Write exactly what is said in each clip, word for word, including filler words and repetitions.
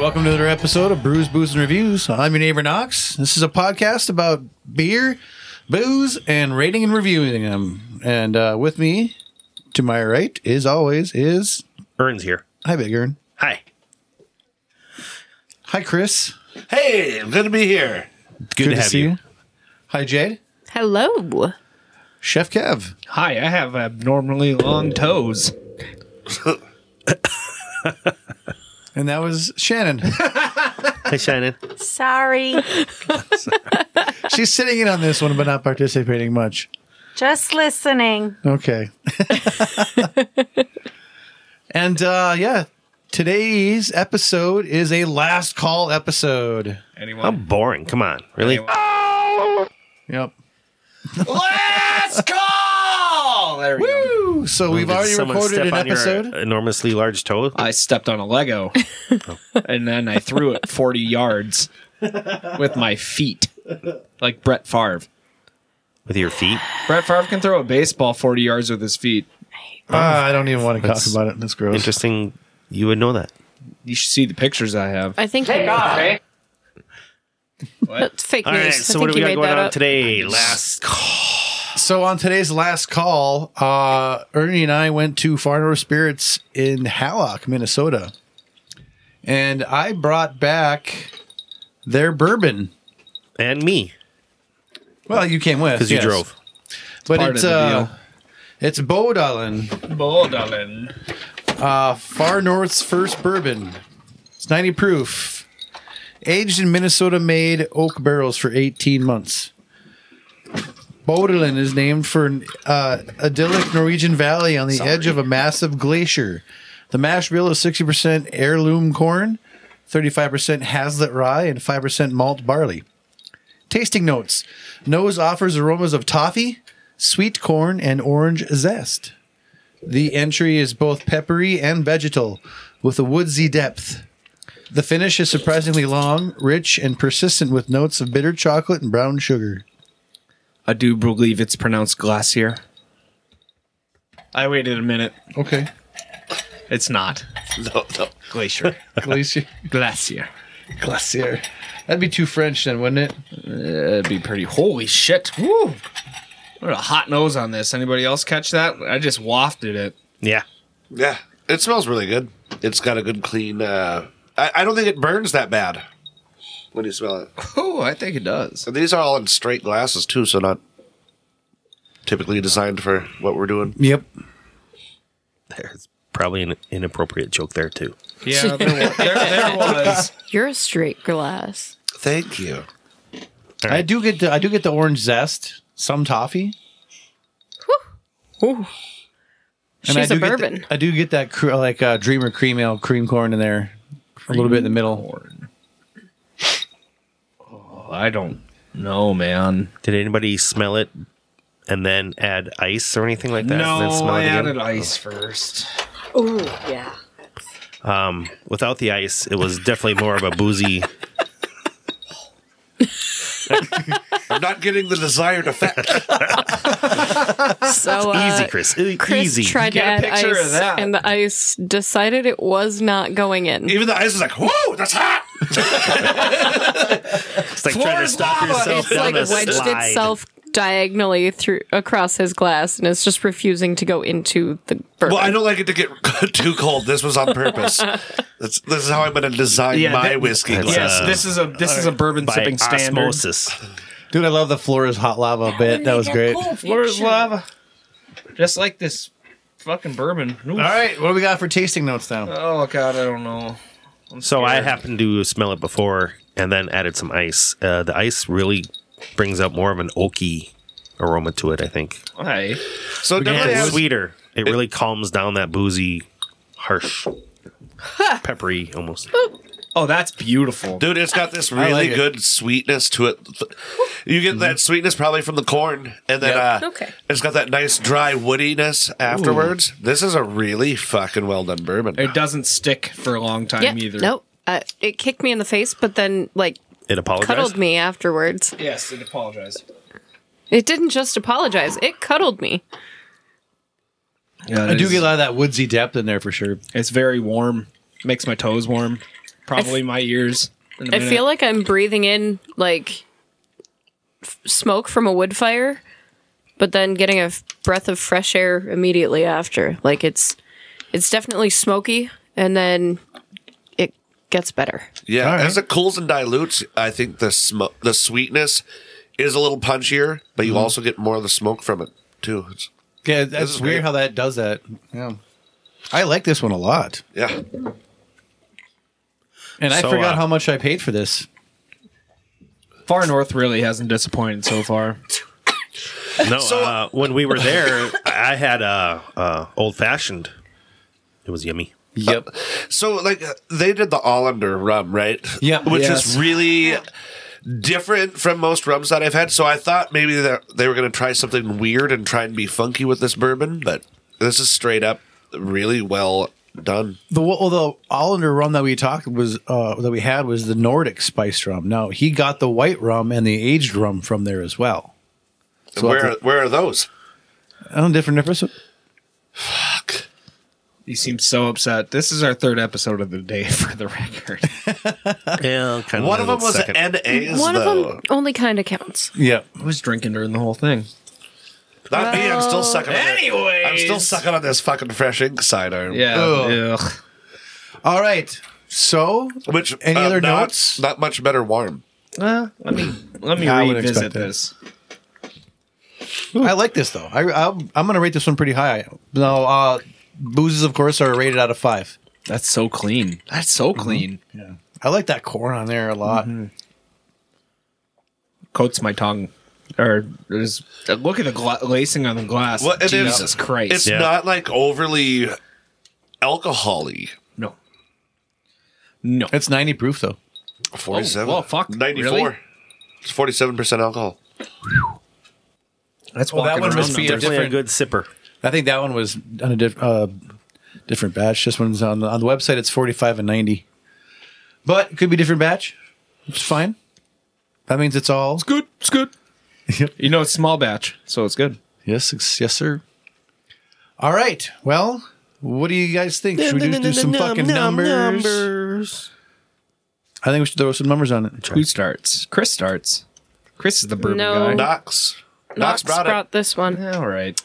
welcome to another episode of Brews, Booze, and Reviews. I'm your neighbor Knox. This is a podcast about beer, booze, and rating and reviewing them. And uh, with me, to my right, as always, is... Ern's here. Hi, Big Ern. Hi. Hi, Chris. Hey, I'm good to be here. Good, Good to to have see you. you. Hi, Jade. Hello. Chef Kev. Hi, I have abnormally long toes. And that was Shannon. Hi, Shannon. Sorry. She's sitting in on this one, but not participating much. Just listening. Okay. And, uh, yeah, today's episode is a last call episode. Anyone? How boring. Come on. Really? Anyone? Yep. Let's go! There we go. Woo! So we've Did already someone recorded step an on your episode. enormously large toe? I stepped on a Lego, and then I threw it forty yards with my feet, like Brett Favre. With your feet? Brett Favre can throw a baseball forty yards with his feet. Uh, I don't even want to talk That's about it. That's gross. Interesting. You would know that. You should see the pictures I have. I think Take off, eh? That's fake All news. right. I So think what do we you got made going that on up. today? Last call. So on today's last call, uh, Ernie and I went to Far North Spirits in Hallock, Minnesota. And I brought back their bourbon. And me. Well, you came with. Because you yes. drove. But part it's, of the uh, deal. it's Bodalin, Oh, darling. uh, Far North's first bourbon. It's ninety proof. Aged in Minnesota-made oak barrels for eighteen months. Bodalin is named for an uh, idyllic Norwegian valley on the edge of a massive glacier. The mash bill is sixty percent heirloom corn, thirty-five percent Hazlitt rye, and five percent malt barley. Tasting notes. Nose offers aromas of toffee, sweet corn, and orange zest. The entry is both peppery and vegetal, with a woodsy depth. The finish is surprisingly long, rich, and persistent with notes of bitter chocolate and brown sugar. I do believe it's pronounced glacier. I waited a minute. Okay. It's not. No, no. Glacier. Glacier. Glacier. Glacier. That'd be too French then, wouldn't it? It'd be pretty. Holy shit. Woo! What a hot nose on this. Anybody else catch that? I just wafted it. Yeah. Yeah, it smells really good. It's got a good clean. Uh, I, I don't think it burns that bad when you smell it. Oh, I think it does. And these are all in straight glasses too, so not typically designed for what we're doing. Yep. There's probably an inappropriate joke there, too. Yeah, there was. There, there was. You're a straight glass. Thank you. I do get the I do get the orange zest, some toffee, Ooh. She's I a do get bourbon. the- I do get that cr- like uh, Dreamer cream ale cream corn in there, a little bit in the middle. Corn. Oh, I don't know, man. Did anybody smell it and then add ice or anything like that? No, and then smell I it again? added ice first. Ooh, yeah. Um, without the ice, it was definitely more of a boozy. I'm not getting the desired effect. So uh, Easy, Chris. E- Chris Easy. tried to Get a add picture of ice, that. and the ice decided it was not going in. Even the ice is like, whoa, that's hot. It's like trying to Floor's stop lava. yourself It's down like a wedged slide. itself diagonally through across his glass, and it's just refusing to go into the bourbon. Well, I don't like it to get too cold. This was on purpose. That's, this is how I'm going to design Yeah, my that- whiskey That's, glass. Yes, uh, this is a this is a bourbon By sipping standard. osmosis. Dude, I love the floor is hot lava bit. That was great. All Floor's lava. Just like this fucking bourbon. Oof. right, what do we got for tasting notes now? Oh god, I don't know. I'm So I scared. happened to smell it before and then added some ice. Uh, the ice really brings out more of an oaky aroma to it, I think. Hey. so it And definitely it's has, sweeter. It really calms down that boozy, harsh, peppery almost. Oh, that's beautiful. dude, it's got this I really like it. good sweetness to it. You get that sweetness probably from the corn, and then Yep. uh, Okay. it's got that nice dry woodiness afterwards. This is a really fucking well done bourbon. It doesn't stick for a long time yeah, either. nope. Uh, it kicked me in the face, but then like It apologized. cuddled me afterwards. Yes, I apologize. It didn't just apologize; it cuddled me. Yeah, I do get a lot of that woodsy depth in there for sure. It's very warm. Makes my toes warm. Probably my ears. in a I minute. feel like I'm breathing in like f- smoke from a wood fire, but then getting a f- breath of fresh air immediately after. Like it's it's definitely smoky, and then it gets better. Yeah, All right. as it cools and dilutes, I think the sm- the sweetness is a little punchier, but you also get more of the smoke from it too. It's, Yeah, This that's is weird great. how that does that. Yeah. I like this one a lot. yeah, And I So, forgot uh, how much I paid for this. Far North really hasn't disappointed so far. No, uh, when we were there, I had a uh, uh, old fashioned. It was yummy. Yep. so like uh, they did the Hollander rum, right? Yeah. which Yes. is really different from most rums that I've had. So I thought maybe that they were going to try something weird and try and be funky with this bourbon, but this is straight up really well done. The well, the Hollander rum that we talked was uh, that we had was the Nordic spiced rum. Now he got the white rum and the aged rum from there as well. So where that's where are those? a, on different episode. Fuck. You seem so upset. This is our third episode of the day, for the record. Yeah, kind One of them was second. N A's One though. of them only kind of counts. Yeah. I was drinking during the whole thing. Not me. I'm still sucking. on it. Anyways. I'm still sucking on this fucking fresh ink sidearm. Yeah. Ugh. Ugh. All right. So Which Any uh, other not, notes? Not much better warm. Well, let me let me I would revisit expect that. this. I like this though. I, I'm, I'm going to rate this one pretty high. No, uh, boozes of course are rated out of five. That's so clean. That's so clean. Yeah. I like that corn on there a lot. Coats my tongue. Or there's look at the gla- lacing on the glass. Well, it is- Jesus Christ! It's Yeah. not like overly alcohol-y. no, no. It's ninety proof though. forty-seven. well, fuck, ninety-four. really? It's forty-seven percent alcohol. That's Well, that walking one around must be a numbers. Definitely a different- good sipper. I think that one was on a diff, uh, different batch. This one's on the, on the website. It's forty-five and ninety, but it could be different batch. It's fine. That means it's all It's good. It's good. Yep. You know, it's small batch, so it's good. yes, it's- yes, sir. All right. Well, what do you guys think? Should we just do some fucking numbers? I think we should throw some numbers on it. Who starts? Chris starts. Chris is the bourbon No. guy. Knox. Knox, Knox brought, brought it. this one. All right.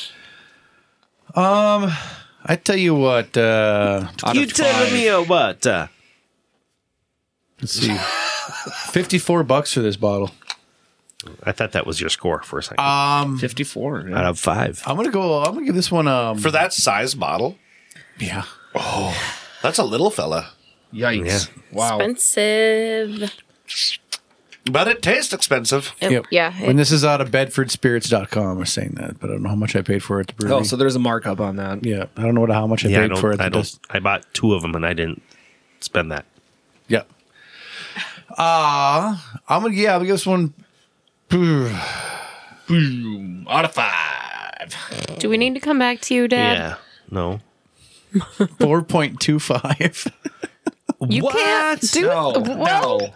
I tell you what. Uh, Out You of telling five. me a what? Uh, let's see. Fifty-four bucks for this bottle. I thought that was your score for a second. Um, fifty-four. yeah. Out of five. I'm gonna go. I'm gonna give this one. Um, For that size bottle, yeah. that's a little fella. Yikes! Yeah. Wow. Expensive. But it tastes expensive. It- Yep. Yeah. And it- this is out of bedford spirits dot com. I'm saying that, but I don't know how much I paid for it at the brewery. Oh, so there's a markup on that. yeah, I don't know what how much I Yeah, I paid for it. don't. I at the don't. dis- I bought two of them and I didn't spend that. Yeah. Uh I'm gonna yeah, I'm gonna give this one. Boom. Out of five. Do we need to come back to you, Dad? Yeah. No. Four point two five. You can't do No. Well, no.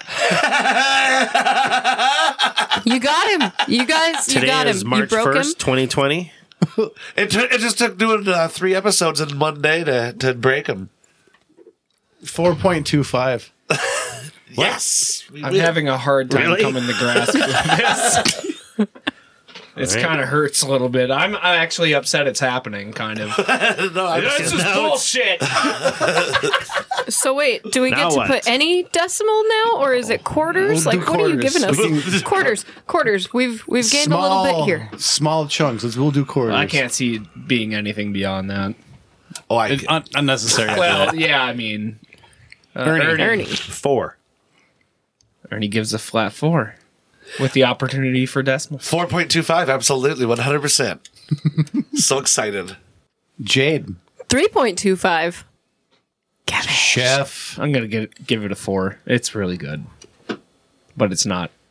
you got him. You guys, you Today got him. is You March broke him. first, twenty twenty. It, t- it just took doing uh, three episodes in one day to, to break them. Four point two five. Yes. I'm having a hard time Really? coming to grasp with this. It's All right. kind of hurts a little bit. I'm, I'm actually upset it's happening, kind of. no, I'm This is now bullshit. So wait, do we Now get to what? put any decimal now, or is it quarters? We'll do like, what are you quarters. giving We us? quarters, quarters. We've we've gained a little bit here. Small chunks. Let's we'll do quarters. I can't see it being anything beyond that. Oh, I, It's un- unnecessary. Well, yeah, I mean, uh, Ernie. Ernie. Ernie. Four. Ernie gives a flat four with the opportunity for decimal. four point two five, absolutely, one hundred percent. So excited. Jade, Three point two five. chef. I'm gonna get, give it a four. It's really good, but it's not